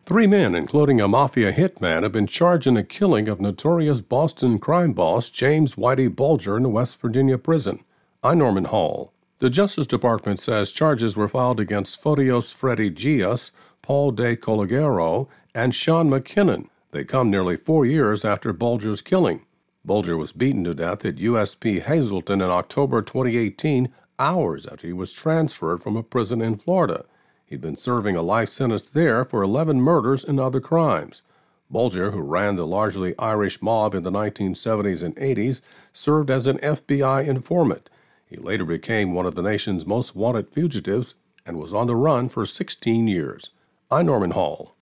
Three men, including a mafia hitman, have been charged in the killing of notorious Boston crime boss James Whitey Bulger in a West Virginia prison. I'm Norman Hall. The Justice Department says charges were filed against Fotios Freddy Gias, Paul De Colaguero, and Sean McKinnon. They come nearly 4 years after Bulger's killing. Bulger was beaten to death at USP Hazleton in October 2018, hours after he was transferred from a prison in Florida. He'd been serving a life sentence there for 11 murders and other crimes. Bulger, who ran the largely Irish mob in the 1970s and 80s, served as an FBI informant. He later became one of the nation's most wanted fugitives and was on the run for 16 years. I'm Norman Hall.